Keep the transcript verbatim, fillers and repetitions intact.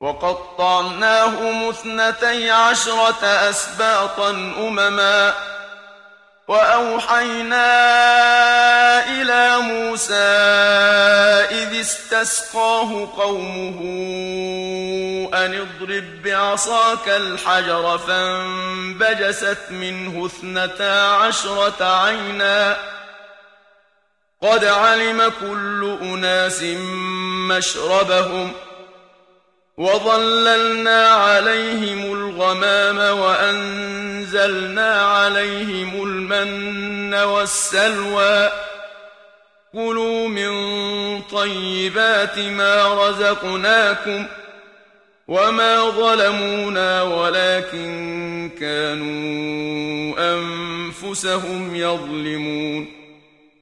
وقطعناهم اثنتي عشرة أسباطا أمما وأوحينا إلى موسى إذ استسقاه قومه أن اضرب بعصاك الحجر فانبجست منه اثنتا عشرة عينا قد علم كل أناس مشربهم وظللنا عليهم الغمام وأنزلنا عليهم المن والسلوى كلوا من طيبات ما رزقناكم وما ظلمونا ولكن كانوا أنفسهم يظلمون